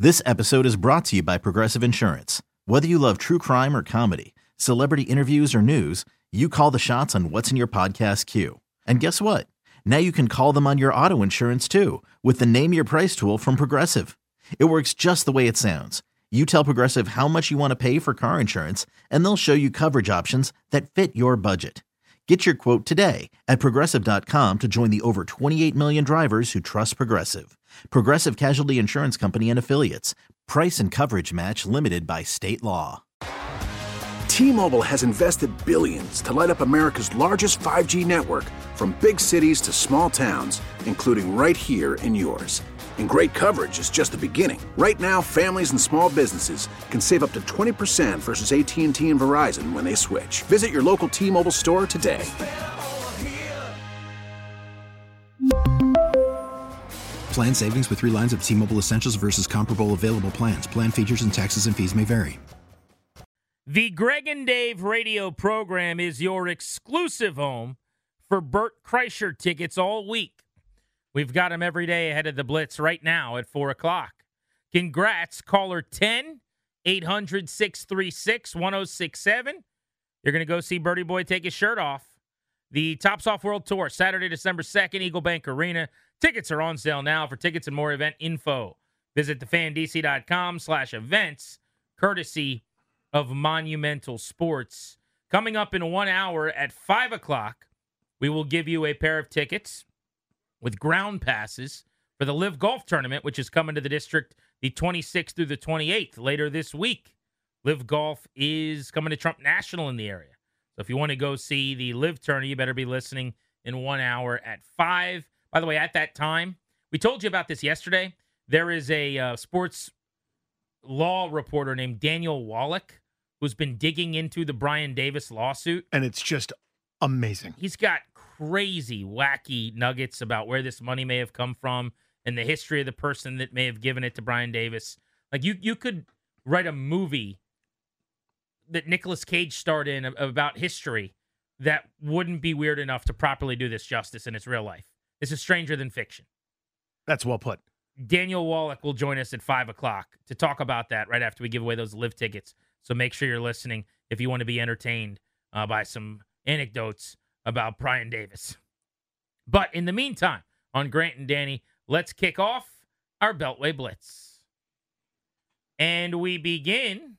This episode is brought to you by Progressive Insurance. Whether you love true crime or comedy, celebrity interviews or news, you call the shots on what's in your podcast queue. And guess what? Now you can call them on your auto insurance too with the Name Your Price tool from Progressive. It works just the way it sounds. You tell Progressive how much you want to pay for car insurance, and they'll show you coverage options that fit your budget. Get your quote today at Progressive.com to join the over 28 million drivers who trust Progressive. Progressive Casualty Insurance Company and Affiliates. Price and coverage match limited by state law. T-Mobile has invested billions to light up America's largest 5G network, from big cities to small towns, including right here in yours. And great coverage is just the beginning. Right now, families and small businesses can save up to 20% versus AT&T and Verizon when they switch. Visit your local T-Mobile store today. Plan savings with 3 lines of T-Mobile Essentials versus comparable available plans. Plan features and taxes and fees may vary. The Greg and Dave radio program is your exclusive home for Bert Kreischer tickets all week. We've got them every day ahead of the Blitz right now at 4 o'clock. Congrats, caller 10, 800-636-1067. You're going to go see Birdie Boy take his shirt off. The Tops Off World Tour, Saturday, December 2nd, Eagle Bank Arena. Tickets are on sale now. For tickets and more event info, visit thefandc.com/events, courtesy of Monumental Sports. Coming up in 1 hour at 5 o'clock, we will give you a pair of tickets with ground passes for the Live Golf Tournament, which is coming to the district the 26th through the 28th later this week. Live Golf is coming to Trump National in the area. So if you want to go see the Live Tournament, you better be listening in 1 hour at 5. By the way, at that time, we told you about this yesterday. There is a sports law reporter named Daniel Wallach who's been digging into the Brian Davis lawsuit. And it's just amazing. He's got crazy, wacky nuggets about where this money may have come from and the history of the person that may have given it to Brian Davis. Like, you could write a movie that Nicolas Cage starred in about history that wouldn't be weird enough to properly do this justice in its real life. This is stranger than fiction. That's well put. Daniel Wallach will join us at 5 o'clock to talk about that right after we give away those Live tickets. So make sure you're listening if you want to be entertained by some anecdotes about Brian Davis. But in the meantime, on Grant and Danny, let's kick off our Beltway Blitz. And we begin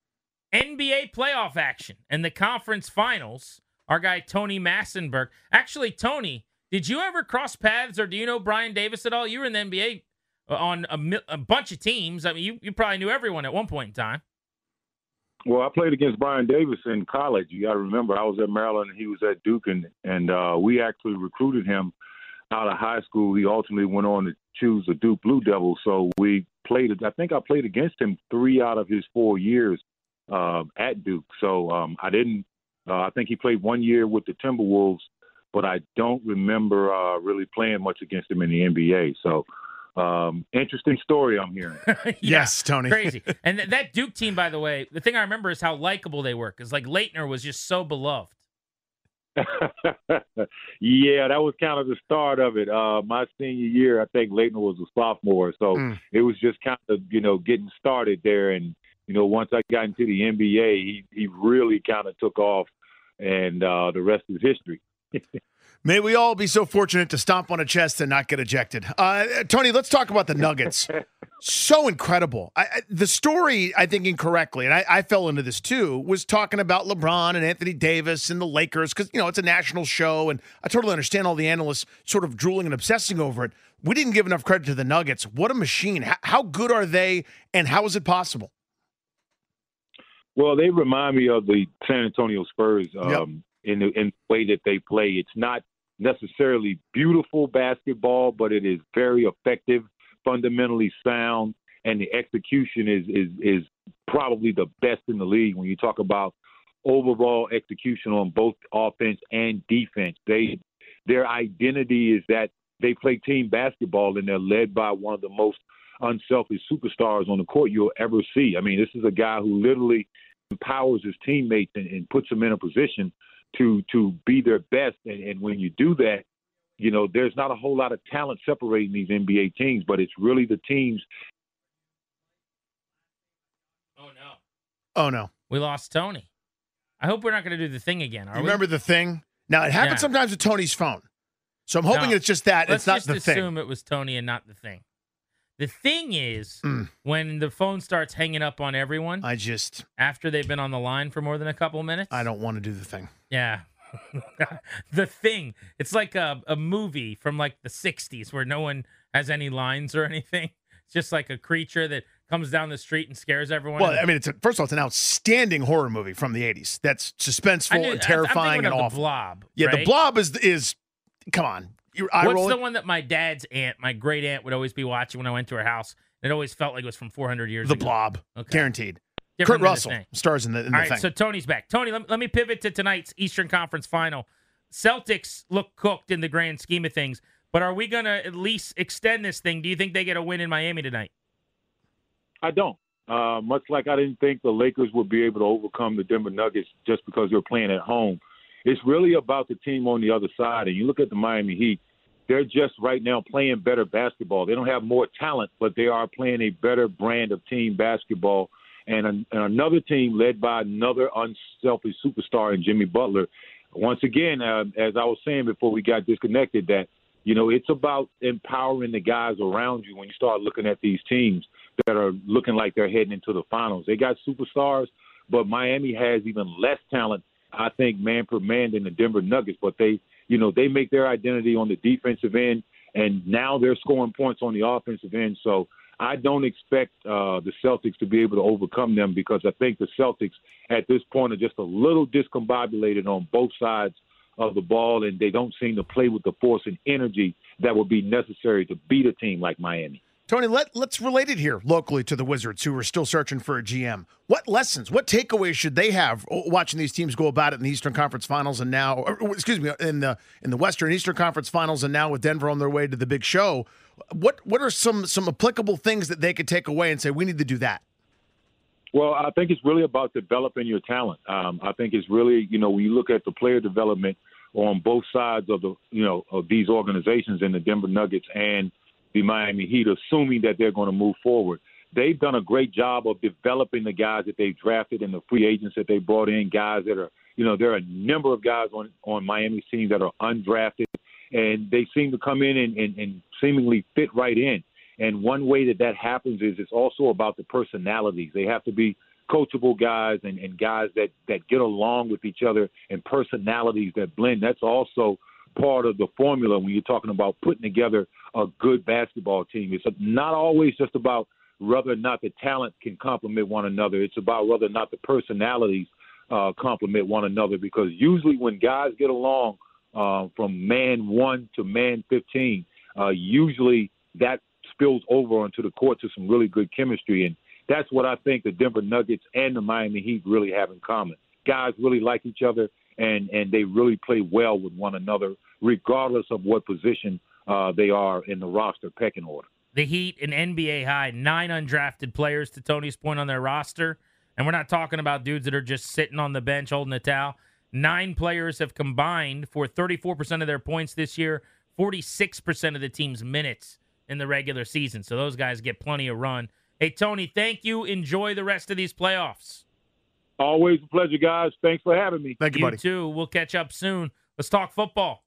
NBA playoff action and the conference finals. Our guy, Tony Massenberg. Actually, Tony, did you ever cross paths, or do you know Brian Davis at all? You were in the NBA on a bunch of teams. I mean, you probably knew everyone at one point in time. Well, I played against Brian Davis in college. You got to remember, I was at Maryland and he was at Duke, and we actually recruited him out of high school. He ultimately went on to choose the Duke Blue Devils. So we played. I think I played against him 3 out of his 4 years at Duke. So I didn't. I think he played 1 year with the Timberwolves, but I don't remember really playing much against him in the NBA. So. Interesting story I'm hearing. Yes, Tony. Crazy. And that Duke team, by the way, the thing I remember is how likable they were, because like Leitner was just so beloved. Yeah, that was kind of the start of it. My senior year, I think Leitner was a sophomore, so it was just kind of, getting started there. And, once I got into the NBA, he really kind of took off, and the rest is history. May we all be so fortunate to stomp on a chest and not get ejected. Tony, let's talk about the Nuggets. So incredible. The story, I think incorrectly, and I fell into this too, was talking about LeBron and Anthony Davis and the Lakers because, it's a national show, and I totally understand all the analysts sort of drooling and obsessing over it. We didn't give enough credit to the Nuggets. What a machine. How good are they, and how is it possible? Well, they remind me of the San Antonio Spurs in the way that they play. It's not necessarily beautiful basketball, but it is very effective, fundamentally sound, and the execution is probably the best in the league when you talk about overall execution on both offense and defense. Their identity is that they play team basketball, and they're led by one of the most unselfish superstars on the court you'll ever see. I mean, this is a guy who literally empowers his teammates and puts them in a position to be their best. And when you do that, there's not a whole lot of talent separating these NBA teams, but it's really the teams Oh, no. We lost Tony. I hope we're not going to do the thing again, are we? Remember the thing? Now, it happens sometimes with Tony's phone. So I'm hoping it's just that. It's not the thing. Let's just assume it was Tony and not the thing. The thing is, when the phone starts hanging up on everyone, after they've been on the line for more than a couple minutes, I don't want to do the thing. Yeah. The Thing. It's like a movie from like the 60s where no one has any lines or anything. It's just like a creature that comes down the street and scares everyone. Well, I mean, first of all, it's an outstanding horror movie from the 80s. That's suspenseful and terrifying and awful. The Blob. Yeah, right? The Blob is come on. What's the one that my dad's aunt, my great aunt, would always be watching when I went to her house? It always felt like it was from 400 years ago. The Blob. Okay. Guaranteed. Different Kurt Russell stars in the thing. All right, so Tony's back. Tony, let me pivot to tonight's Eastern Conference Final. Celtics look cooked in the grand scheme of things, but are we going to at least extend this thing? Do you think they get a win in Miami tonight? I don't. Much like I didn't think the Lakers would be able to overcome the Denver Nuggets just because they're playing at home. It's really about the team on the other side. And you look at the Miami Heat, they're just right now playing better basketball. They don't have more talent, but they are playing a better brand of team basketball. And another team led by another unselfish superstar in Jimmy Butler. Once again, as I was saying before we got disconnected, that, it's about empowering the guys around you when you start looking at these teams that are looking like they're heading into the finals. They got superstars, but Miami has even less talent, I think, man per man than the Denver Nuggets. But they make their identity on the defensive end, and now they're scoring points on the offensive end. So I don't expect the Celtics to be able to overcome them because I think the Celtics at this point are just a little discombobulated on both sides of the ball, and they don't seem to play with the force and energy that would be necessary to beat a team like Miami. Tony, let's relate it here locally to the Wizards, who are still searching for a GM. What lessons, what takeaways should they have watching these teams go about it in the Eastern Conference Finals and now, in the Western Eastern Conference Finals and now with Denver on their way to the big show? What are some applicable things that they could take away and say, we need to do that? Well, I think it's really about developing your talent. I think it's really, when you look at the player development on both sides of of these organizations in the Denver Nuggets and the Miami Heat, assuming that they're going to move forward. They've done a great job of developing the guys that they've drafted and the free agents that they brought in, guys that are, there are a number of guys on Miami's team that are undrafted, and they seem to come in and seemingly fit right in. And one way that happens is it's also about the personalities. They have to be coachable guys and guys that get along with each other and personalities that blend. That's also part of the formula when you're talking about putting together a good basketball team. It's not always just about whether or not the talent can complement one another. It's about whether or not the personalities complement one another, because usually when guys get along from man 1 to man 15, usually that spills over onto the court to some really good chemistry. And that's what I think the Denver Nuggets and the Miami Heat really have in common. Guys really like each other, and they really play well with one another, regardless of what position they are in the roster pecking order. The Heat, an NBA high, 9 undrafted players, to Tony's point, on their roster. And we're not talking about dudes that are just sitting on the bench holding a towel. 9 players have combined for 34% of their points this year, 46% of the team's minutes in the regular season. So those guys get plenty of run. Hey, Tony, thank you. Enjoy the rest of these playoffs. Always a pleasure, guys. Thanks for having me. Thank you, buddy. You too. We'll catch up soon. Let's talk football.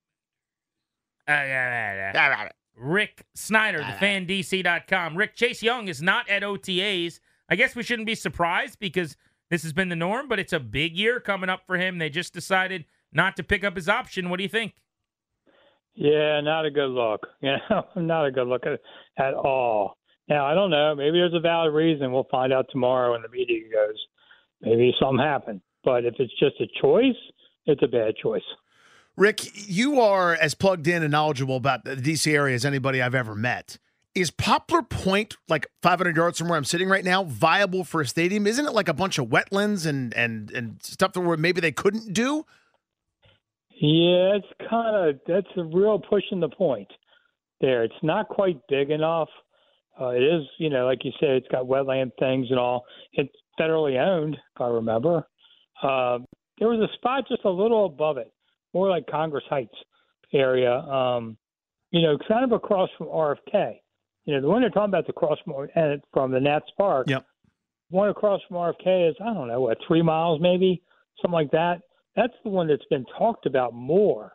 Rick Snyder, thefandc.com. Rick, Chase Young is not at OTAs. I guess we shouldn't be surprised because this has been the norm, but it's a big year coming up for him. They just decided not to pick up his option. What do you think? Yeah, not a good look. Not a good look at all. Now, I don't know. Maybe there's a valid reason. We'll find out tomorrow when the meeting goes. Maybe something happened. But if it's just a choice, it's a bad choice. Rick, you are as plugged in and knowledgeable about the D.C. area as anybody I've ever met. Is Poplar Point, like 500 yards from where I'm sitting right now, viable for a stadium? Isn't it like a bunch of wetlands and stuff that where maybe they couldn't do? Yeah, that's a real pushing the point there. It's not quite big enough. It is, like you said, it's got wetland things and all. It's federally owned, if I remember. There was a spot just a little above it, more like Congress Heights area, kind of across from RFK. The one they're talking about, the cross from the Nats Park. Yep. one across from RFK is, I don't know, 3 miles maybe, something like that. That's the one that's been talked about more.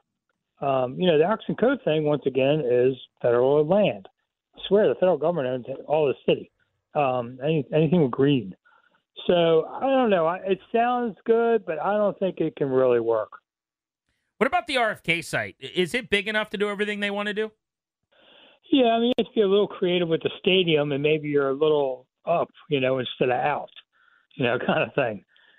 The Oxen Cove thing, once again, is federal land. I swear the federal government owns all the city, anything with green. So I don't know. It sounds good, but I don't think it can really work. What about the RFK site? Is it big enough to do everything they want to do? Yeah, I mean, you have to be a little creative with the stadium, and maybe you're a little up, instead of out, kind of thing.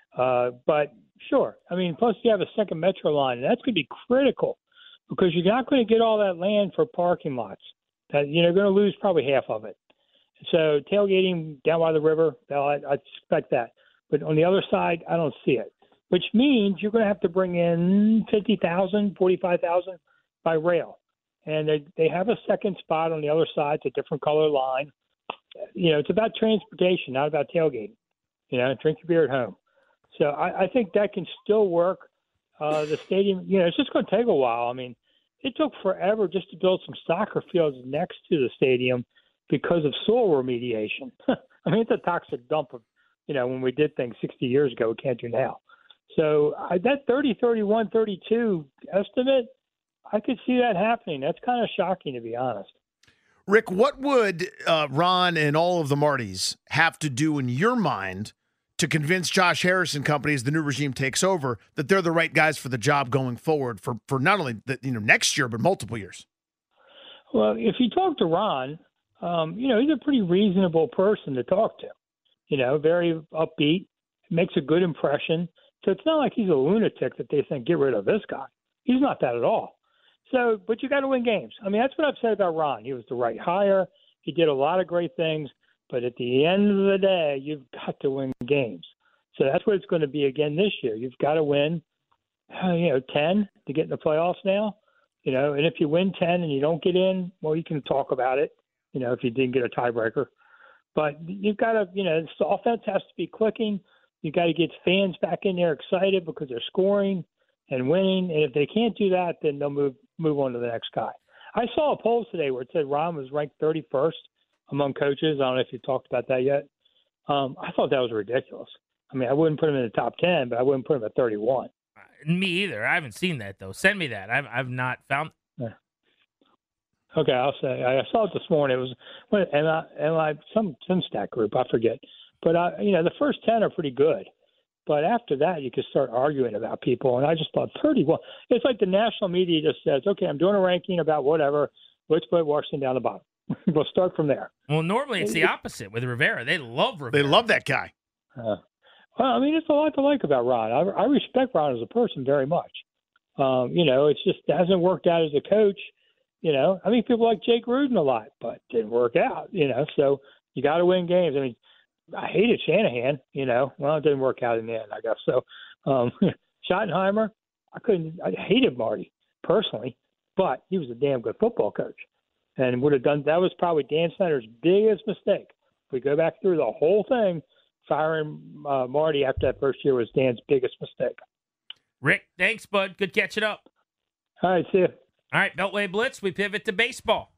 But sure. I mean, plus you have a second metro line, and that's going to be critical because you're not going to get all that land for parking lots. That you're going to lose probably half of it. So tailgating down by the river, I expect that. But on the other side, I don't see it, which means you're going to have to bring in 50,000, 45,000 by rail. And they have a second spot on the other side. It's a different color line. It's about transportation, not about tailgating. Drink your beer at home. So I think that can still work. The stadium, it's just going to take a while. I mean, it took forever just to build some soccer fields next to the stadium because of soil remediation. I mean, it's a toxic dump of, when we did things 60 years ago, we can't do now. So that 30, 31, 32 estimate, I could see that happening. That's kind of shocking, to be honest. Rick, what would Ron and all of the Martys have to do in your mind to convince Josh Harris and company, as the new regime takes over, that they're the right guys for the job going forward for not only next year, but multiple years? Well, if you talk to Ron, he's a pretty reasonable person to talk to. Very upbeat, makes a good impression. So it's not like he's a lunatic that they think, get rid of this guy. He's not that at all. So, but you got to win games. I mean, that's what I've said about Ron. He was the right hire. He did a lot of great things. But at the end of the day, you've got to win games. So that's what it's going to be again this year. You've got to win, 10 to get in the playoffs now. And if you win 10 and you don't get in, well, you can talk about it, if you didn't get a tiebreaker. But you've got to, the offense has to be clicking. You've got to get fans back in there excited because they're scoring and winning. And if they can't do that, then they'll move on to the next guy. I saw a poll today where it said Ron was ranked 31st among coaches. I don't know if you talked about that yet. I thought that was ridiculous. I mean, I wouldn't put him in the top 10, but I wouldn't put him at 31. Me either. I haven't seen that, though. Send me that. I've not found. Yeah. Okay, I'll say. I saw it this morning. It was some stat group. I forget. But, the first 10 are pretty good. But after that, you can start arguing about people. And I just thought 31. It's like the national media just says, okay, I'm doing a ranking about whatever. Let's put Washington down the bottom. We'll start from there. Well, normally it's the opposite with Rivera. They love Rivera. They love that guy. Well, I mean, it's a lot to like about Ron. I respect Ron as a person very much. It's just hasn't worked out as a coach. I mean, people like Jake Gruden a lot, but didn't work out, So you got to win games. I mean, I hated Shanahan, Well, it didn't work out in the end, I guess. So Schottenheimer, I hated Marty personally, but he was a damn good football coach. And would have done that was probably Dan Snyder's biggest mistake. If we go back through the whole thing, firing Marty after that first year was Dan's biggest mistake. Rick, thanks, bud. Good catching up. All right, see you. All right, Beltway Blitz, we pivot to baseball.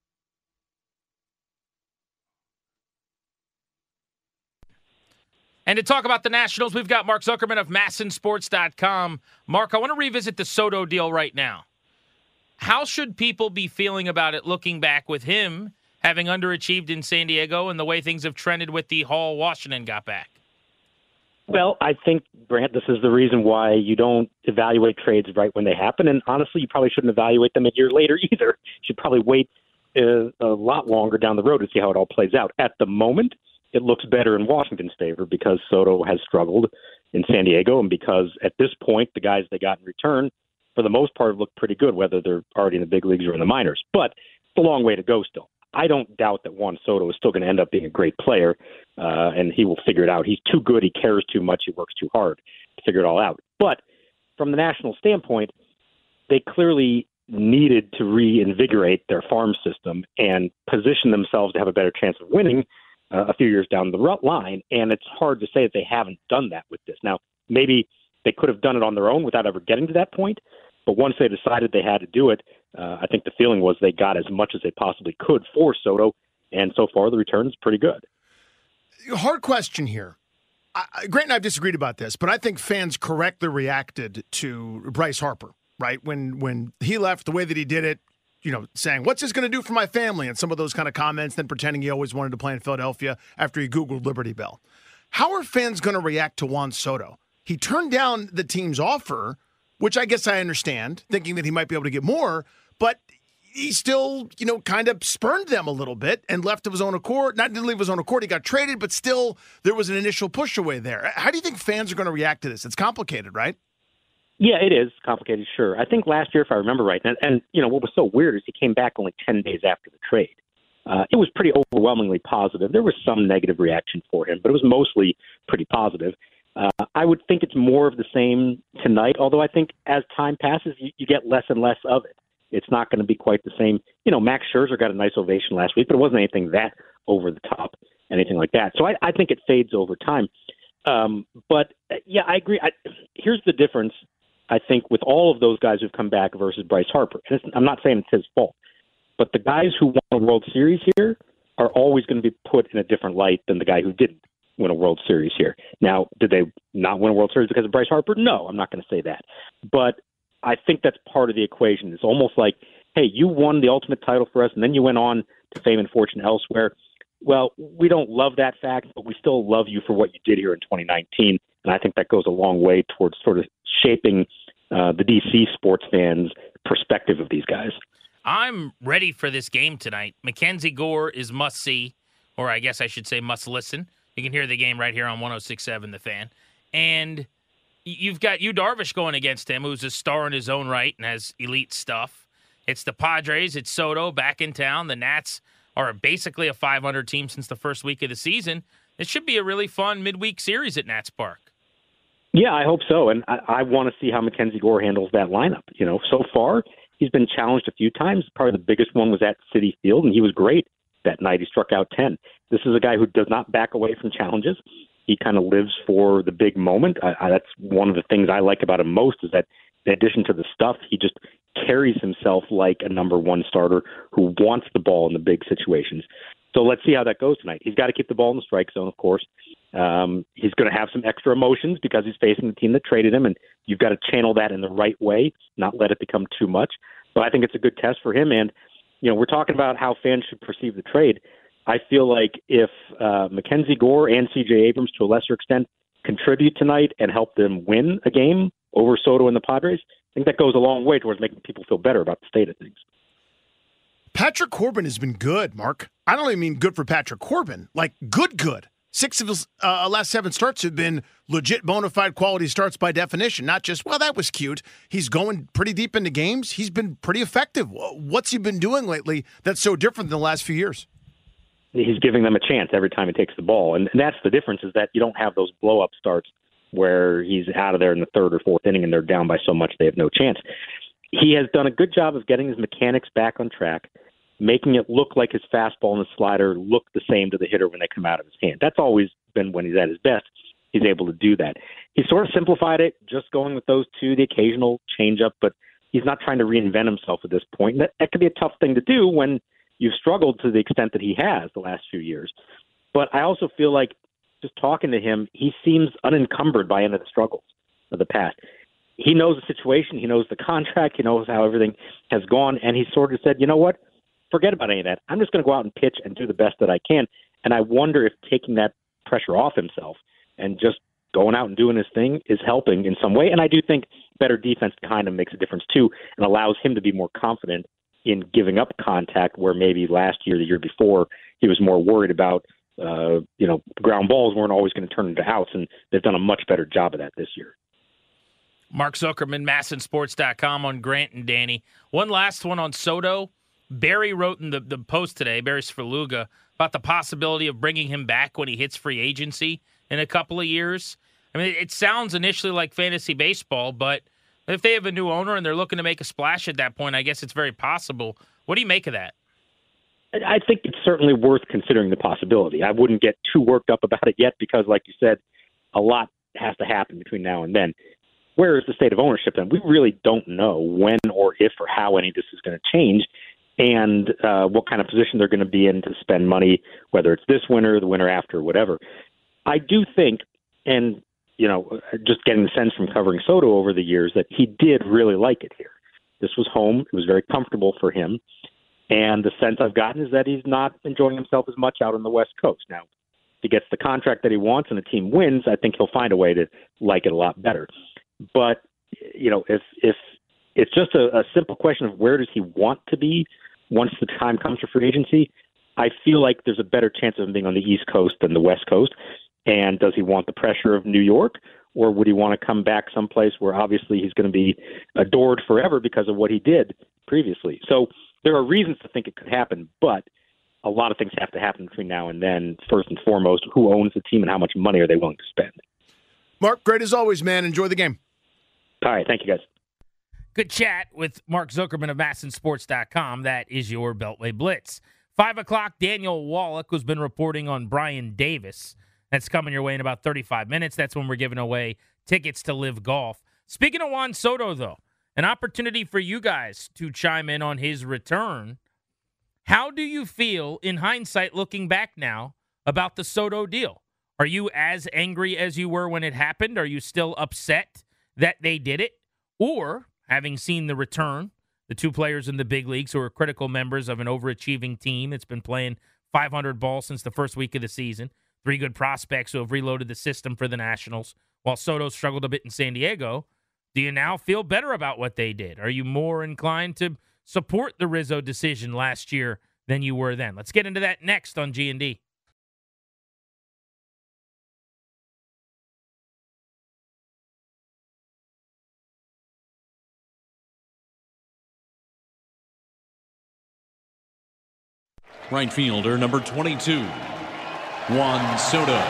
And to talk about the Nationals, we've got Mark Zuckerman of MASNsports.com. Mark, I want to revisit the Soto deal right now. How should people be feeling about it looking back with him having underachieved in San Diego and the way things have trended with the haul Washington got back? Well, I think, Brant, this is the reason why you don't evaluate trades right when they happen. And honestly, you probably shouldn't evaluate them a year later either. You should probably wait a lot longer down the road to see how it all plays out. At the moment, it looks better in Washington's favor because Soto has struggled in San Diego and because at this point, the guys they got in return, for the most part, look pretty good, whether they're already in the big leagues or in the minors. But it's a long way to go still. I don't doubt that Juan Soto is still going to end up being a great player, and he will figure it out. He's too good. He cares too much. He works too hard to figure it all out. But from the national standpoint, they clearly needed to reinvigorate their farm system and position themselves to have a better chance of winning a few years down the line. And it's hard to say that they haven't done that with this. Now, maybe they could have done it on their own without ever getting to that point. But once they decided they had to do it, I think the feeling was they got as much as they possibly could for Soto, and so far the return is pretty good. hard question here. Grant and I have disagreed about this, but I think fans correctly reacted to Bryce Harper, right? When he left, the way that he did it, saying, what's this going to do for my family? And some of those kind of comments, then pretending he always wanted to play in Philadelphia after he Googled Liberty Bell. How are fans going to react to Juan Soto? He turned down the team's offer, which I guess I understand, thinking that he might be able to get more, but he still, kind of spurned them a little bit and left of his own accord. Not didn't leave of his own accord. He got traded, but still there was an initial push away there. How do you think fans are going to react to this? It's complicated, right? Yeah, it is complicated, sure. I think last year, if I remember right, and what was so weird is he came back only 10 days after the trade. It was pretty overwhelmingly positive. There was some negative reaction for him, but it was mostly pretty positive. I would think it's more of the same tonight, although I think as time passes, you get less and less of it. It's not going to be quite the same. Max Scherzer got a nice ovation last week, but it wasn't anything that over the top, anything like that. So I think it fades over time. But, yeah, I agree. Here's the difference, I think, with all of those guys who've come back versus Bryce Harper. And I'm not saying it's his fault, but the guys who won a World Series here are always going to be put in a different light than the guy who didn't win a World Series here. Now, did they not win a World Series because of Bryce Harper? No, I'm not going to say that. But I think that's part of the equation. It's almost like, hey, you won the ultimate title for us, and then you went on to fame and fortune elsewhere. Well, we don't love that fact, but we still love you for what you did here in 2019. And I think that goes a long way towards sort of shaping the DC sports fans' perspective of these guys. I'm ready for this game tonight. Mackenzie Gore is must-see, or I guess I should say must-listen. You can hear the game right here on 106.7 The Fan. And you've got Yu Darvish going against him, who's a star in his own right and has elite stuff. It's the Padres. It's Soto back in town. The Nats are basically a 500 team since the first week of the season. It should be a really fun midweek series at Nats Park. Yeah, I hope so. And I want to see how Mackenzie Gore handles that lineup. So far, he's been challenged a few times. Probably the biggest one was at Citi Field, and he was great that night. He struck out 10. This is a guy who does not back away from challenges. He kind of lives for the big moment. That's one of the things I like about him most is that in addition to the stuff, he just carries himself like a number one starter who wants the ball in the big situations. So let's see how that goes tonight. He's got to keep the ball in the strike zone, of course. He's going to have some extra emotions because he's facing the team that traded him, and you've got to channel that in the right way, not let it become too much. But I think it's a good test for him. And, we're talking about how fans should perceive the trade. I feel like if Mackenzie Gore and C.J. Abrams, to a lesser extent, contribute tonight and help them win a game over Soto and the Padres, I think that goes a long way towards making people feel better about the state of things. Patrick Corbin has been good, Mark. I don't even mean good for Patrick Corbin, like good. 6 of his last 7 starts have been legit bona fide quality starts by definition, not just, well, that was cute. He's going pretty deep into games. He's been pretty effective. What's he been doing lately that's so different than the last few years? He's giving them a chance every time he takes the ball. And that's the difference, is that you don't have those blow-up starts where he's out of there in the 3rd or 4th inning and they're down by so much they have no chance. He has done a good job of getting his mechanics back on track, making it look like his fastball and his slider look the same to the hitter when they come out of his hand. That's always been when he's at his best. He's able to do that. He sort of simplified it, just going with those two, the occasional changeup, but he's not trying to reinvent himself at this point. And that could be a tough thing to do when you've struggled to the extent that he has the last few years. But I also feel like just talking to him, he seems unencumbered by any of the struggles of the past. He knows the situation. He knows the contract. He knows how everything has gone. And he sort of said, you know what? Forget about any of that. I'm just going to go out and pitch and do the best that I can. And I wonder if taking that pressure off himself and just going out and doing his thing is helping in some way. And I do think better defense behind him makes a difference too, and allows him to be more confident in giving up contact, where maybe last year, the year before, he was more worried about, ground balls weren't always going to turn into outs, and they've done a much better job of that this year. Mark Zuckerman, MASNsports.com on Grant and Danny. One last one on Soto. Barry wrote in the post today, Barry Svrluga, about the possibility of bringing him back when he hits free agency in a couple of years. I mean, it sounds initially like fantasy baseball, but if they have a new owner and they're looking to make a splash at that point, I guess it's very possible. What do you make of that? I think it's certainly worth considering the possibility. I wouldn't get too worked up about it yet because, like you said, a lot has to happen between now and then. Where is the state of ownership then? We really don't know when or if or how any of this is going to change. and what kind of position they're going to be in to spend money, whether it's this winter, the winter after, whatever. I do think, and just getting the sense from covering Soto over the years, that he did really like it here. This was home. It was very comfortable for him. And the sense I've gotten is that he's not enjoying himself as much out on the West Coast. Now, if he gets the contract that he wants and the team wins, I think he'll find a way to like it a lot better. But, if it's just a simple question of where does he want to be once the time comes for free agency, I feel like there's a better chance of him being on the East Coast than the West Coast. And does he want the pressure of New York, or would he want to come back someplace where obviously he's going to be adored forever because of what he did previously? So there are reasons to think it could happen, but a lot of things have to happen between now and then. First and foremost, who owns the team and how much money are they willing to spend? Mark, great as always, man. Enjoy the game. All right. Thank you, guys. Good chat with Mark Zuckerman of MASNsports.com. That is your Beltway Blitz. 5 o'clock, Daniel Wallach, who's been reporting on Brian Davis. That's coming your way in about 35 minutes. That's when we're giving away tickets to Live Golf. Speaking of Juan Soto, though, an opportunity for you guys to chime in on his return. How do you feel, in hindsight, looking back now, about the Soto deal? Are you as angry as you were when it happened? Are you still upset that they did it? Or, having seen the return, the two players in the big leagues who are critical members of an overachieving team that's been playing 500 ball since the first week of the season, 3 good prospects who have reloaded the system for the Nationals, while Soto struggled a bit in San Diego, do you now feel better about what they did? Are you more inclined to support the Rizzo decision last year than you were then? Let's get into that next on G&D. Right fielder, number 22, Juan Soto.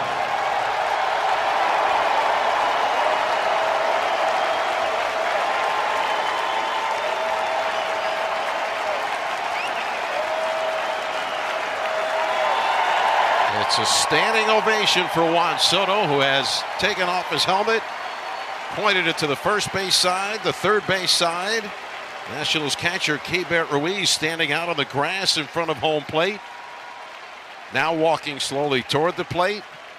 It's a standing ovation for Juan Soto, who has taken off his helmet, pointed it to the first base side, the third base side. Nationals catcher Keibert Ruiz standing out on the grass in front of home plate. Now walking slowly toward the plate.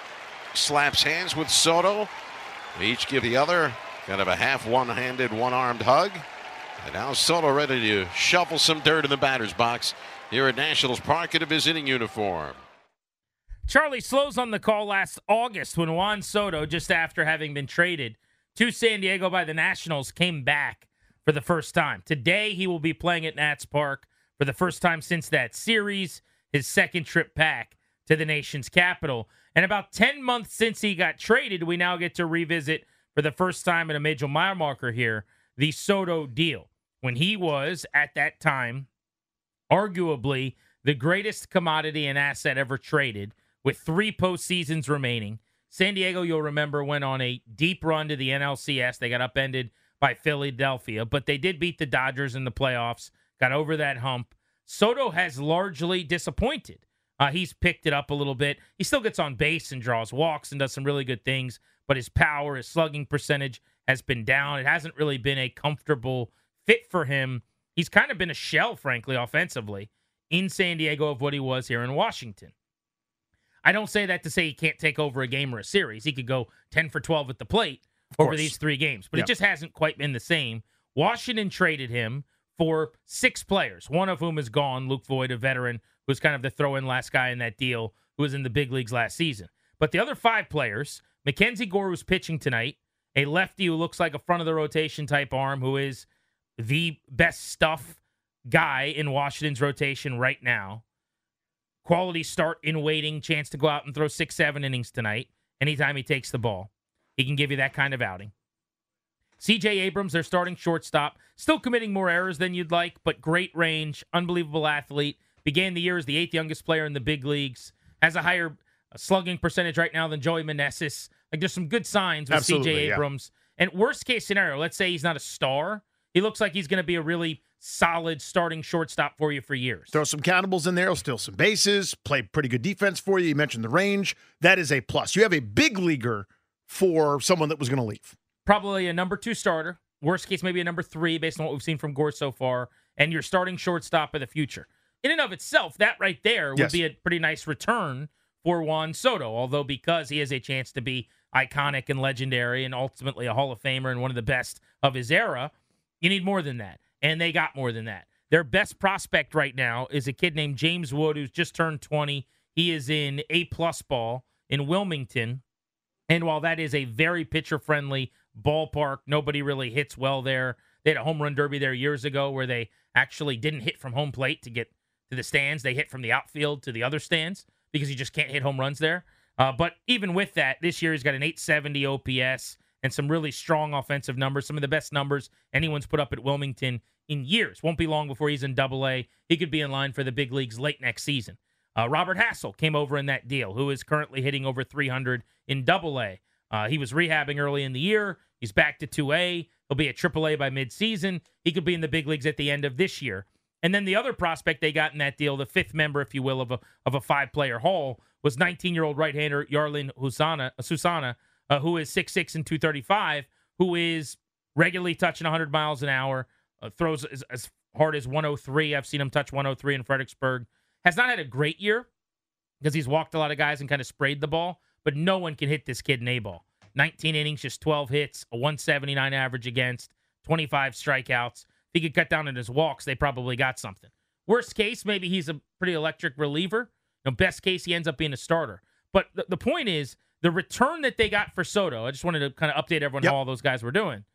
Slaps hands with Soto. They each give the other kind of a half one-handed, one-armed hug. And now Soto ready to shuffle some dirt in the batter's box here at Nationals Park in a visiting uniform. Charlie Slows on the call last August when Juan Soto, just after having been traded to San Diego by the Nationals, came back for the first time. Today, he will be playing at Nats Park for the first time since that series, his second trip back to the nation's capital. And about 10 months since he got traded, we now get to revisit for the first time in a major mile marker here, the Soto deal. When he was, at that time, arguably the greatest commodity and asset ever traded, with 3 postseasons remaining. San Diego, you'll remember, went on a deep run to the NLCS. They got upended by Philadelphia, but they did beat the Dodgers in the playoffs, got over that hump. Soto has largely disappointed. He's picked it up a little bit. He still gets on base and draws walks and does some really good things, but his power, his slugging percentage has been down. It hasn't really been a comfortable fit for him. He's kind of been a shell, frankly, offensively in San Diego of what he was here in Washington. I don't say that to say he can't take over a game or a series. He could go 10 for 12 at the plate over these 3 games, but it just hasn't quite been the same. Washington traded him for 6 players, one of whom is gone, Luke Voit, a veteran, who was kind of the throw-in last guy in that deal, who was in the big leagues last season. But the other 5 players, Mackenzie Gore, who's pitching tonight, a lefty who looks like a front-of-the-rotation type arm, who is the best stuff guy in Washington's rotation right now. Quality start in waiting, chance to go out and throw 6-7 innings tonight. Anytime he takes the ball, he can give you that kind of outing. C.J. Abrams, their starting shortstop, still committing more errors than you'd like, but great range, unbelievable athlete. Began the year as the 8th youngest player in the big leagues. Has a higher slugging percentage right now than Joey Meneses. Like, there's some good signs with C.J. Abrams. And worst case scenario, let's say he's not a star. He looks like he's going to be a really solid starting shortstop for you for years. Throw some countables in there, he'll steal some bases, play pretty good defense for you. You mentioned the range. That is a plus. You have a big leaguer for someone that was going to leave. Probably a number 2 starter. Worst case, maybe a number 3 based on what we've seen from Gore so far. and your starting shortstop of the future. In and of itself, that right there would be a pretty nice return for Juan Soto, although because he has a chance to be iconic and legendary and ultimately a Hall of Famer and one of the best of his era, you need more than that. And they got more than that. Their best prospect right now is a kid named James Wood, who's just turned 20. He is in A-plus ball in Wilmington. And while that is a very pitcher-friendly ballpark, nobody really hits well there. They had a home run derby there years ago where they actually didn't hit from home plate to get to the stands. They hit from the outfield to the other stands because you just can't hit home runs there. But even with that, this year he's got an 870 OPS and some really strong offensive numbers, some of the best numbers anyone's put up at Wilmington in years. Won't be long before he's in Double-A. He could be in line for the big leagues late next season. Robert Hassel came over in that deal, who is currently hitting over 300 in Double-A. He was rehabbing early in the year. He's back to 2A. He'll be at AAA by midseason. He could be in the big leagues at the end of this year. And then the other prospect they got in that deal, the fifth member, if you will, of a five-player haul, was 19-year-old right-hander Yarlin Susana, who is 6'6" and 235, who is regularly touching 100 miles an hour, throws as hard as 103. I've seen him touch 103 in Fredericksburg. Has not had a great year because he's walked a lot of guys and kind of sprayed the ball, but no one can hit this kid in A-ball. 19 innings, just 12 hits, a 179 average against, 25 strikeouts. If he could cut down on his walks, they probably got something. Worst case, maybe he's a pretty electric reliever. Best case, he ends up being a starter. But the point is, the return that they got for Soto, I just wanted to kind of update everyone how all those guys were doing,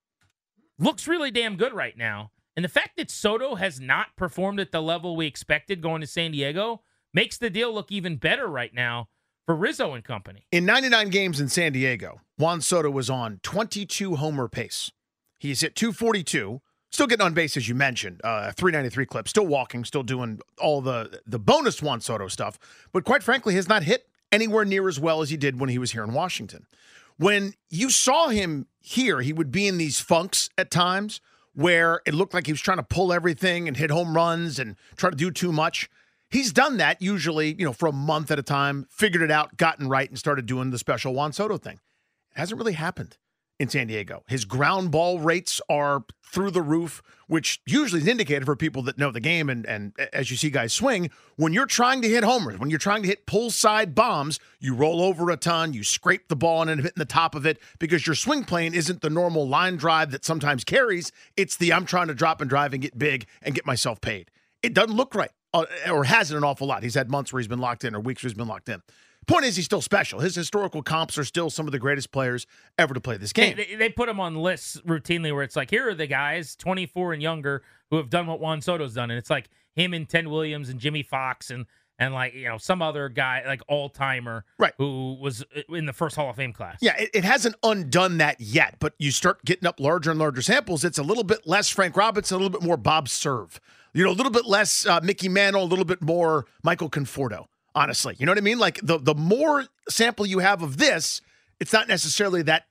looks really damn good right now. And the fact that Soto has not performed at the level we expected going to San Diego makes the deal look even better right now for Rizzo and company. In 99 games in San Diego, Juan Soto was on 22 homer pace. He's hit 242, still getting on base, as you mentioned, 393 clip, still walking, still doing all the bonus Juan Soto stuff, but quite frankly has not hit anywhere near as well as he did when he was here in Washington. When you saw him here, he would be in these funks at times where it looked like he was trying to pull everything and hit home runs and try to do too much. He's done that usually, for a month at a time, figured it out, gotten right, and started doing the special Juan Soto thing. It hasn't really happened in San Diego. His ground ball rates are through the roof, which usually is an indicator for people that know the game. And as you see guys swing, when you're trying to hit homers, when you're trying to hit pull side bombs, you roll over a ton, you scrape the ball and end up hitting the top of it because your swing plane isn't the normal line drive that sometimes carries. It's the I'm trying to drop and drive and get big and get myself paid. It doesn't look right, or hasn't an awful lot. He's had months where he's been locked in or weeks where he's been locked in. Point is, he's still special. His historical comps are still some of the greatest players ever to play this game. They put him on lists routinely where it's like, here are the guys 24 and younger who have done what Juan Soto's done. And it's like him and Ted Williams and Jimmy Fox and like, some other guy, like all-timer, right, who was in the first Hall of Fame class. Yeah, it hasn't undone that yet, but you start getting up larger and larger samples. It's a little bit less Frank Robinson, a little bit more Bob Cerv. A little bit less Mickey Mantle, a little bit more Michael Conforto. Honestly, you know what I mean? Like the more sample you have of this, it's not necessarily that,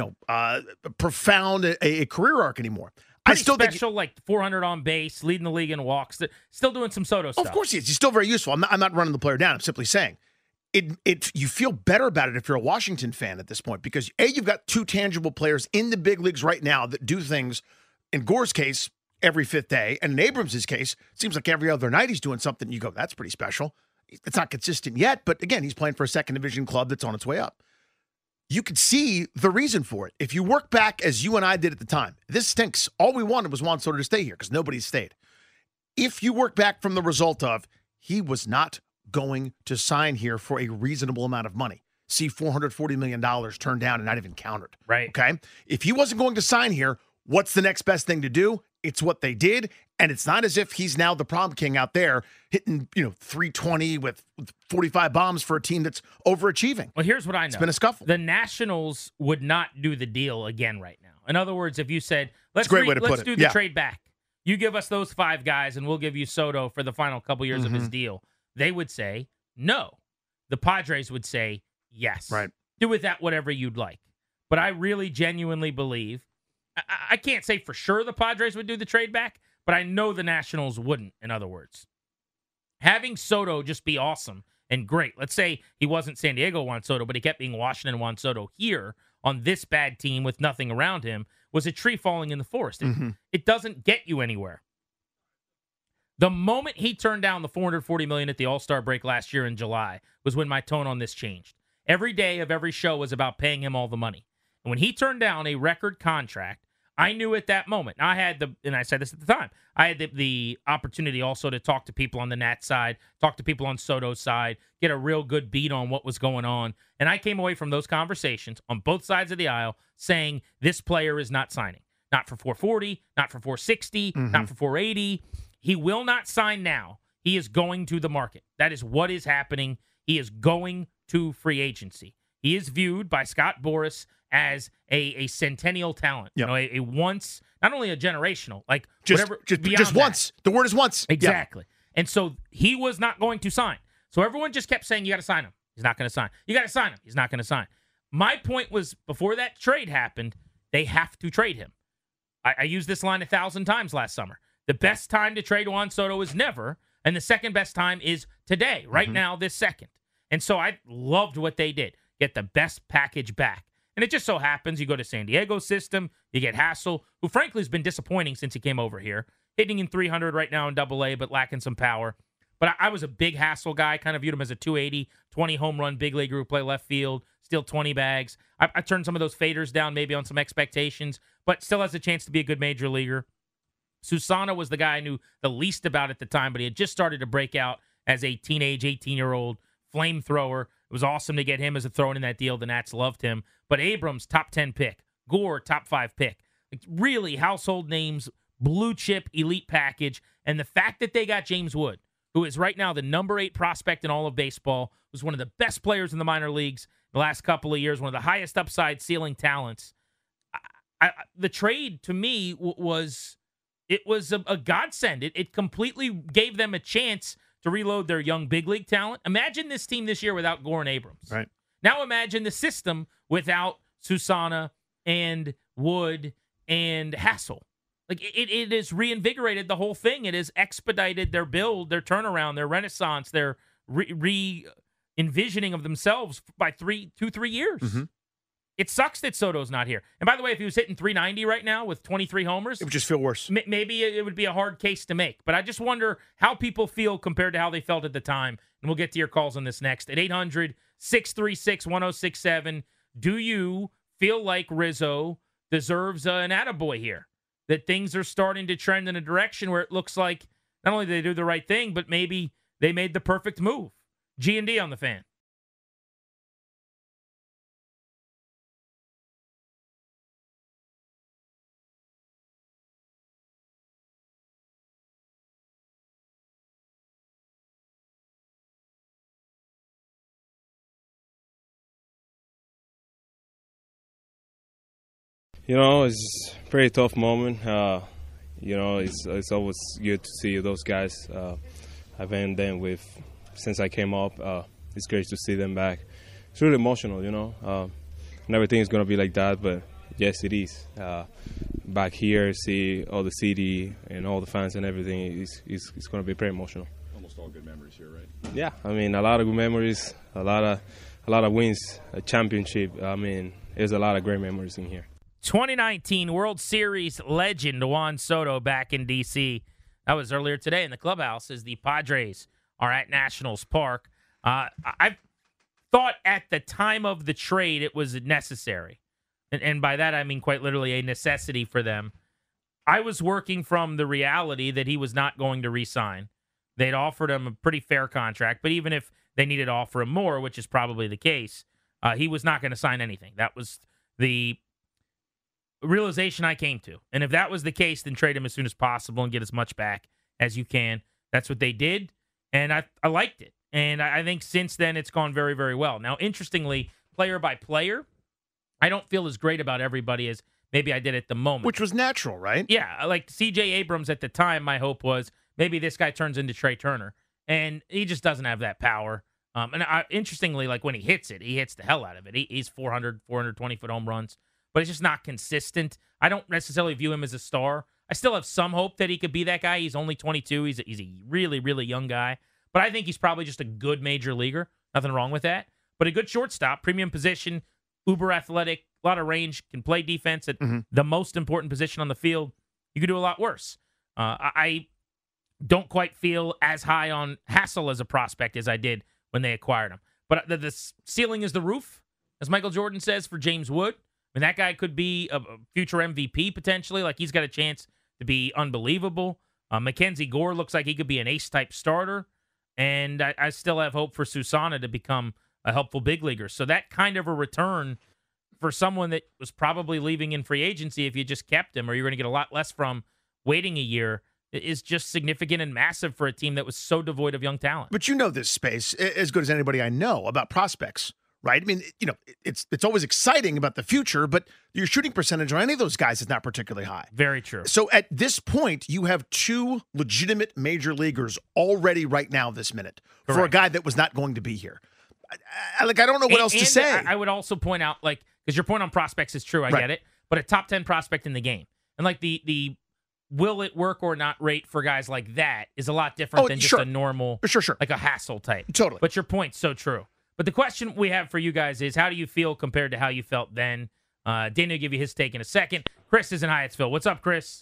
profound a career arc anymore. Pretty special, like 400 on base, leading the league in walks. Still doing some Soto stuff. Of course he is. He's still very useful. I'm not running the player down. I'm simply saying you feel better about it if you're a Washington fan at this point because, A, you've got two tangible players in the big leagues right now that do things, in Gore's case, every fifth day, and in Abrams' case, it seems like every other night he's doing something. You go, that's pretty special. It's not consistent yet, but again, he's playing for a second division club that's on its way up. You could see the reason for it. If you work back as you and I did at the time, this stinks. All we wanted was Juan Soto to stay here because nobody stayed. If you work back from the result of he was not going to sign here for a reasonable amount of money, see $440 million turned down and not even countered. Right. Okay. If he wasn't going to sign here, what's the next best thing to do? It's what they did, and it's not as if he's now the prom king out there hitting, 320 with 45 bombs for a team that's overachieving. Well, here's what I know. It's been a scuffle. The Nationals would not do the deal again right now. In other words, if you said, let's do the trade back. You give us those five guys, and we'll give you Soto for the final couple years of his deal. They would say no. The Padres would say yes. Right. Do with that whatever you'd like. But I really genuinely believe, I can't say for sure the Padres would do the trade back, but I know the Nationals wouldn't, in other words. Having Soto just be awesome and great. Let's say he wasn't San Diego Juan Soto, but he kept being Washington Juan Soto here on this bad team with nothing around him was a tree falling in the forest. It doesn't get you anywhere. The moment he turned down the $440 million at the All-Star break last year in July was when my tone on this changed. Every day of every show was about paying him all the money. And when he turned down a record contract, I knew at that moment, and I said this at the time, I had the opportunity also to talk to people on the Nat side, talk to people on Soto's side, get a real good beat on what was going on. And I came away from those conversations on both sides of the aisle saying this player is not signing. Not for 440, not for 460, not for 480. He will not sign now. He is going to the market. That is what is happening. He is going to free agency. He is viewed by Scott Boras as a centennial talent. Yep. A once, not only a generational, like just once. The word is once. Exactly. Yep. And so he was not going to sign. So everyone just kept saying, you got to sign him. He's not going to sign. You got to sign him. He's not going to sign. My point was, before that trade happened, they have to trade him. I used this line 1,000 times last summer. The best time to trade Juan Soto is never, and the second best time is today, right now, this second. And so I loved what they did. Get the best package back. And it just so happens you go to San Diego's system, you get Hassel, who frankly has been disappointing since he came over here, hitting in 300 right now in AA, but lacking some power. But I was a big Hassel guy, kind of viewed him as a 280, 20 home run big leaguer who play left field, steal 20 bags. I turned some of those faders down maybe on some expectations, but still has a chance to be a good major leaguer. Susana was the guy I knew the least about at the time, but he had just started to break out as a teenage 18-year-old flamethrower. It was awesome to get him as a throw in that deal. The Nats loved him. But Abrams, top 10 pick. Gore, top 5 pick. Like, really household names, blue chip, elite package. And the fact that they got James Wood, who is right now the number 8 prospect in all of baseball, was one of the best players in the minor leagues the last couple of years, one of the highest upside ceiling talents. The trade, to me, was a godsend. It completely gave them a chance to reload their young big league talent. Imagine this team this year without Gore and Abrams. Right. Now imagine the system without Susana and Wood and Hassel. Like, it has reinvigorated the whole thing. It has expedited their build, their turnaround, their renaissance, their re-envisioning of themselves by 3 years. Mm-hmm. It sucks that Soto's not here. And by the way, if he was hitting 390 right now with 23 homers, it would just feel worse. Maybe it would be a hard case to make. But I just wonder how people feel compared to how they felt at the time. And we'll get to your calls on this next. At 800-636-1067, do you feel like Rizzo deserves an attaboy here? That things are starting to trend in a direction where it looks like not only did they do the right thing, but maybe they made the perfect move. G&D on the Fan. You know, it's a pretty tough moment. You know, it's always good to see those guys. I've been them since I came up. It's great to see them back. It's really emotional, you know. And everything is going to be like that, but yes, it is. Back here, see all the city and all the fans and everything, it's going to be pretty emotional. Almost all good memories here, right? Yeah, I mean, a lot of good memories, a lot of wins, a championship. I mean, there's a lot of great memories in here. 2019 World Series legend Juan Soto back in D.C. That was earlier today in the clubhouse as the Padres are at Nationals Park. I thought at the time of the trade it was necessary. And by that I mean quite literally a necessity for them. I was working from the reality that he was not going to re-sign. They'd offered him a pretty fair contract, but even if they needed to offer him more, which is probably the case, he was not going to sign anything. That was the realization I came to. And if that was the case, then trade him as soon as possible and get as much back as you can. That's what they did, and I liked it. And I think since then it's gone very, very well. Now, interestingly, player by player, I don't feel as great about everybody as maybe I did at the moment. Which was natural, right? Yeah, like C.J. Abrams at the time, my hope was maybe this guy turns into Trey Turner. And he just doesn't have that power. Interestingly, like when he hits it, he hits the hell out of it. He's 420-foot home runs. But it's just not consistent. I don't necessarily view him as a star. I still have some hope that he could be that guy. He's only 22. He's a really, really young guy. But I think he's probably just a good major leaguer. Nothing wrong with that. But a good shortstop, premium position, uber athletic, a lot of range, can play defense at the most important position on the field. You could do a lot worse. I don't quite feel as high on Hassel as a prospect as I did when they acquired him. But the ceiling is the roof, as Michael Jordan says, for James Wood. I mean, that guy could be a future MVP potentially. Like, he's got a chance to be unbelievable. Mackenzie Gore looks like he could be an ace-type starter. And I still have hope for Susana to become a helpful big leaguer. So that kind of a return for someone that was probably leaving in free agency if you just kept him, or you're going to get a lot less from waiting a year, is just significant and massive for a team that was so devoid of young talent. But you know this space as good as anybody I know about prospects, right? I mean, you know, it's always exciting about the future, but your shooting percentage on any of those guys is not particularly high. Very true. So at this point, you have two legitimate major leaguers already right now this minute. Correct. For a guy that was not going to be here. I don't know what else to say. I would also point out, like, because your point on prospects is true, I get it, but a top 10 prospect in the game. And like the will it work or not rate for guys like that is a lot different than just a normal, like a Hassel type. Totally. But your point's so true. But the question we have for you guys is, how do you feel compared to how you felt then? Dana will give you his take in a second. Chris is in Hyattsville. What's up, Chris?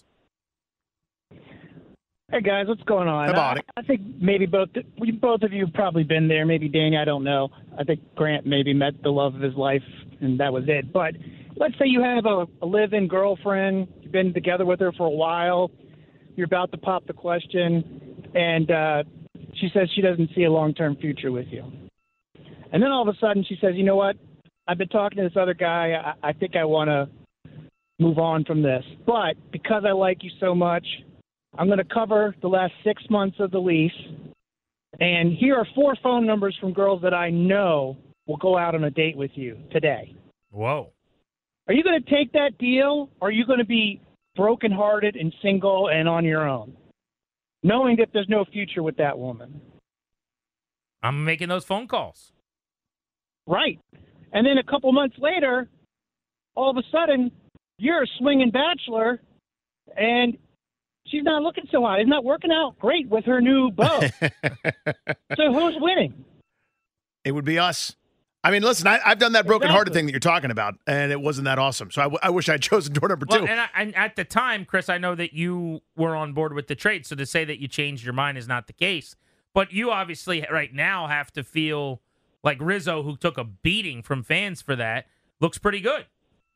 Hey, guys, what's going on? About it. I think maybe both of you have probably been there. Maybe Danny, I don't know. I think Grant maybe met the love of his life, and that was it. But let's say you have a live-in girlfriend. You've been together with her for a while. You're about to pop the question, and she says she doesn't see a long-term future with you. And then all of a sudden she says, you know what? I've been talking to this other guy. I think I want to move on from this. But because I like you so much, I'm going to cover the last 6 months of the lease. And here are 4 phone numbers from girls that I know will go out on a date with you today. Whoa. Are you going to take that deal, or are you going to be brokenhearted and single and on your own, knowing that there's no future with that woman? I'm making those phone calls. Right. And then a couple months later, all of a sudden, you're a swinging bachelor, and she's not looking so hot. It's not working out great with her new beau. So who's winning? It would be us. I mean, listen, I've done that brokenhearted thing that you're talking about, and it wasn't that awesome. So I wish I'd chosen door number 2. And at the time, Chris, I know that you were on board with the trade, so to say that you changed your mind is not the case. But you obviously right now have to feel like Rizzo, who took a beating from fans for that, looks pretty good.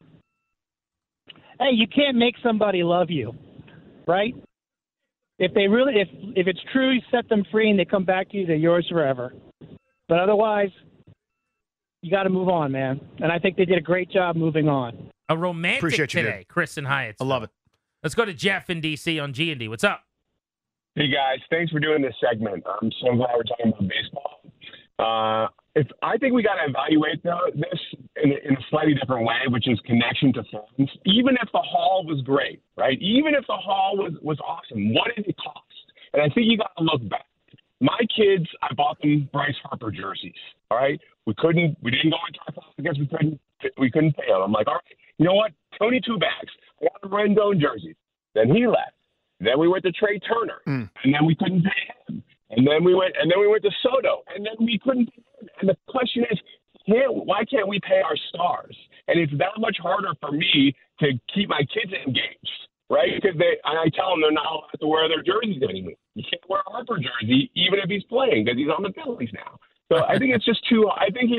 Hey, you can't make somebody love you, right? If they really, if it's true, you set them free and they come back to you, they're yours forever. But otherwise, you got to move on, man. And I think they did a great job moving on. A romantic today, Chris and Hyatt. I love it. Let's go to Jeff in D.C. on G&D. What's up? Hey, guys. Thanks for doing this segment. I'm so glad we're talking about baseball. I think we got to evaluate this in a slightly different way, which is connection to fans. Even if the haul was great, right? Even if the haul was awesome, what did it cost? And I think you got to look back. My kids, I bought them Bryce Harper jerseys. All right, we didn't go into our class because we couldn't pay them. I'm like, all right, you know what? Tony Two Bags. I got the Rendon jerseys. Then he left. Then we went to Trey Turner, and then we couldn't pay him. And then we went to Soto, and then we couldn't pay him. And the question is, why can't we pay our stars? And it's that much harder for me to keep my kids engaged, right? Because I tell them they're not allowed to wear their jerseys anymore. You can't wear a Harper jersey even if he's playing because he's on the Phillies now. So I think it's just too. I think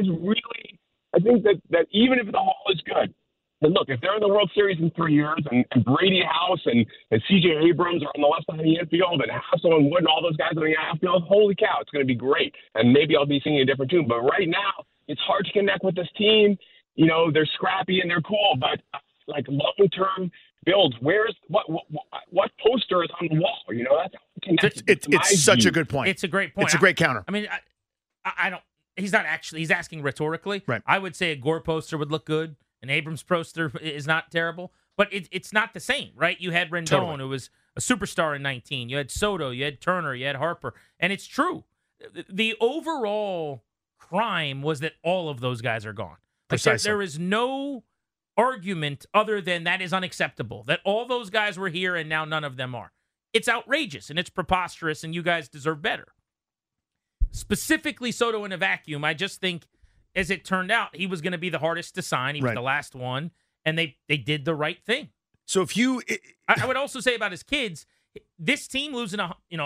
that even if the haul is good. And look, if they're in the World Series in 3 years and Brady House and C.J. Abrams are on the left side of the infield and Hassel and Wood and all those guys on the outfield, holy cow, it's going to be great. And maybe I'll be singing a different tune. But right now, it's hard to connect with this team. You know, they're scrappy and they're cool, but like long-term builds, what poster is on the wall? You know, that's it's such a good point. It's a great point. It's a great counter. I mean, I don't. He's not actually. He's asking rhetorically. Right. I would say a Gore poster would look good. An Abrams poster is not terrible, but it's not the same, right? You had Rendon, who was a superstar in 19. You had Soto, you had Turner, you had Harper, and it's true. The overall crime was that all of those guys are gone. Like there is no argument other than that is unacceptable, that all those guys were here and now none of them are. It's outrageous and it's preposterous, and you guys deserve better. Specifically Soto in a vacuum, I just think, as it turned out, he was going to be the hardest to sign. He was the last one, and they did the right thing. So if you... I would also say about his kids, this team losing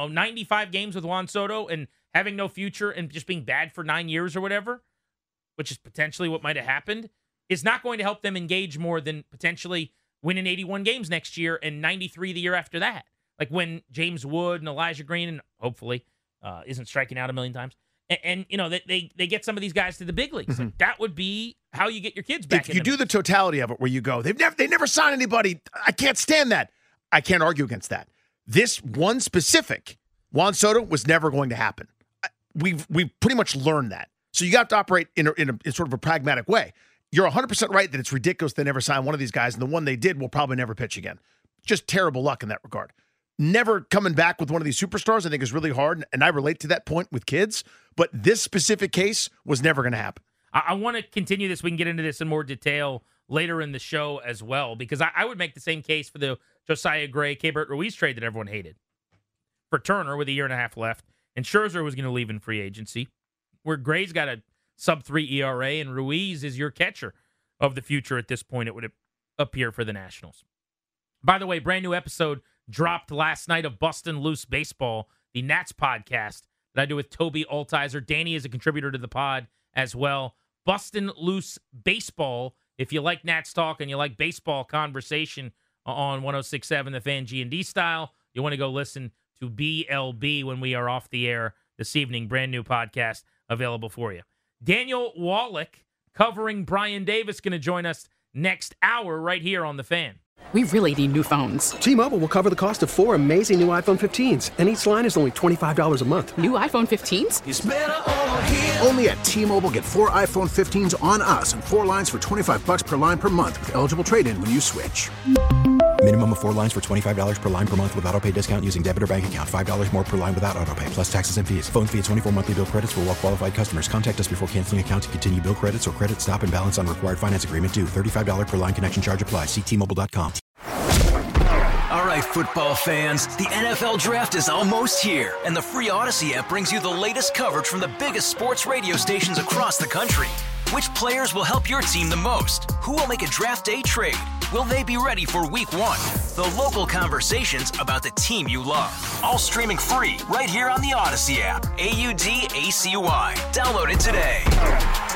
95 games with Juan Soto and having no future and just being bad for 9 years or whatever, which is potentially what might have happened, is not going to help them engage more than potentially winning 81 games next year and 93 the year after that. Like when James Wood and Elijah Green, and hopefully isn't striking out a million times, and they get some of these guys to the big leagues. Like, that would be how you get your kids back. If you do the totality of it, where you go, they never signed anybody. I can't stand that. I can't argue against that. This one specific Juan Soto was never going to happen. We've pretty much learned that. So you got to operate in sort of a pragmatic way. You're 100% right that it's ridiculous they never signed one of these guys, and the one they did will probably never pitch again. Just terrible luck in that regard. Never coming back with one of these superstars, I think, is really hard, and I relate to that point with kids, but this specific case was never going to happen. I want to continue this. We can get into this in more detail later in the show as well, because I would make the same case for the Josiah Gray, Keibert Ruiz trade that everyone hated. For Turner with a year and a half left, and Scherzer was going to leave in free agency, where Gray's got a sub-3 ERA, and Ruiz is your catcher of the future at this point, it would appear, for the Nationals. By the way, brand new episode dropped last night of Bustin' Loose Baseball, the Nats podcast that I do with Toby Altizer. Danny is a contributor to the pod as well. Bustin' Loose Baseball, if you like Nats talk and you like baseball conversation on 106.7 The Fan G&D style, you want to go listen to BLB when we are off the air this evening. Brand new podcast available for you. Daniel Wallach, covering Brian Davis, going to join us next hour right here on The Fan. We really need new phones. T-Mobile will cover the cost of 4 amazing new iPhone 15s, and each line is only $25 a month. New iPhone 15s? It's better over here. Only at T-Mobile, get 4 iPhone 15s on us and 4 lines for $25 per line per month with eligible trade-in when you switch. Minimum of 4 lines for $25 per line per month with autopay discount using debit or bank account. $5 more per line without autopay, plus taxes and fees. Phone fee at 24 monthly bill credits for well-qualified customers. Contact us before canceling account to continue bill credits or credit stop and balance on required finance agreement due. $35 per line connection charge applies. See T-Mobile.com. All right, football fans, the NFL Draft is almost here, and the free Odyssey app brings you the latest coverage from the biggest sports radio stations across the country. Which players will help your team the most? Who will make a draft day trade? Will they be ready for week 1? The local conversations about the team you love. All streaming free right here on the Odyssey app. AUDACY. Download it today.